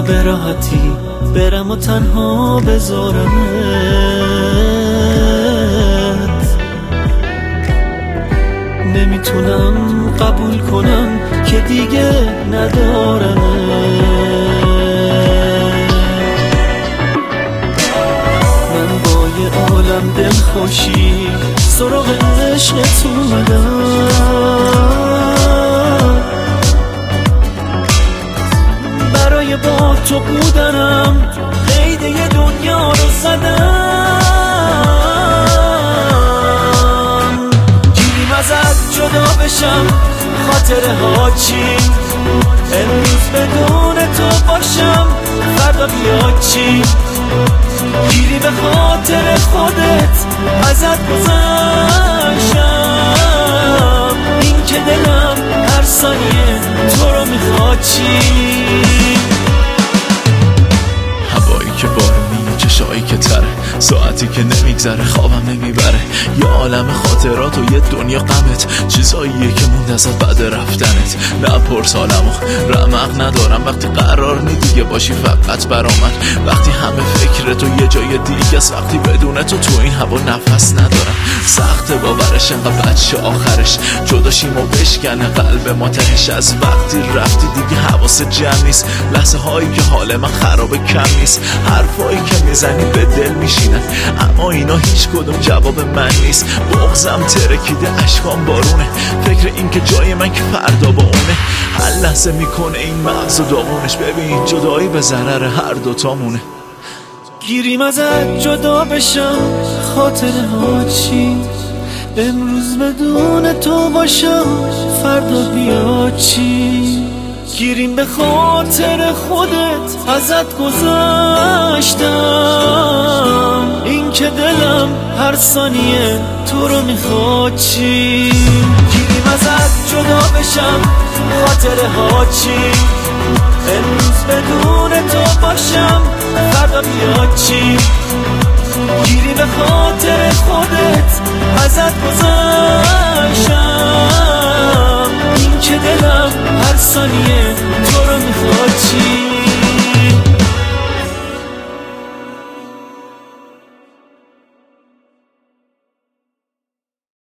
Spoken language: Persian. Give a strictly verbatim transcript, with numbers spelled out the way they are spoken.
به راحتی برم و تنها بذارمت. نمیتونم قبول کنم که دیگه ندارمت. من با یه عالم دلخوشی سراغ عشقت اومدم، برای با تو بودنم قید یه دنیا رو زدم. گیریم ازت جدا بشم خاطره ها چی، امروز بدون تو باشم فردا بیاد چی. گیری به خاطر خودت ازت گذشتم، این که دلم هر ثانیه تو رو میخواد چی. هوایی که بارونی، چشایی که تره، ساعتی که نمیگذره، خوابم نمیبره. یه عالم خاطرات و یه دنیا غمت، چیزاییه که موند ازت بعد رفتنت. نپرس حالمو، رمق ندارم وقتی قرار نی دیگه باشی فقط برا من. وقتی همه فکر تو یه جای دیگه است، وقتی بدون تو تو این هوا نفس ندارم. سخت باورش انقدر بچه آخرش جداشیم و بشکنه قلب ما تهش. از وقتی رفتی دیگه حواست جمع نیست، لحظه هایی که حال من خرابه کم نیست. حرفایی که میزنی به دل میشینن، اما اینا هیچ کدوم جواب من نیست. بغضم ترکیده، اشکام بارونه، فکر این که جای من که فردا با اونه. هر لحظه میکنه این مغز و داغونش، ببین جدایی به ضرر هر دوتامونه. گیریم ازت جدا بشم خاطره ها چی، امروز بدون تو باشم فردا بیاد چی. گیریم به خاطر خودت ازت گذشتم، این که دلم هر ثانیه تو رو میخواد چی. گیریم ازت جدا بشم خاطره ها چی، امروز بدون تو باشم فردا بیاد چی. گیری به خاطر خودت ازت گذشتم، این که دلم هر ثانیه